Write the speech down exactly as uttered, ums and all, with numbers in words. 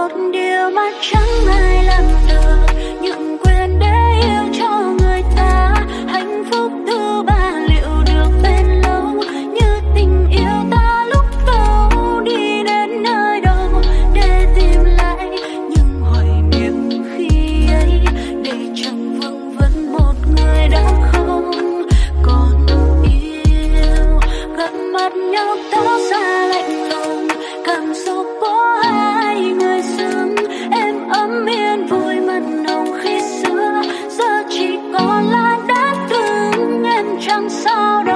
một điều mà chẳng ai làm được, nhượng quyền để yêu cho người ta. Hạnh phúc thứ ba liệu được bền lâu, như tình yêu ta lúc đầu đi đến nơi đâu để tìm lại những hoài niệm khi ấy, để chẳng vương vấn một người đã không còn yêu. Gặp mặt nhau tỏ ra lạnh lùng, cảm xúc của hai người dưng êm ấm yên vui mặn nồng khi xưa, giờ chỉ còn là đã từng em chẳng sao đâu.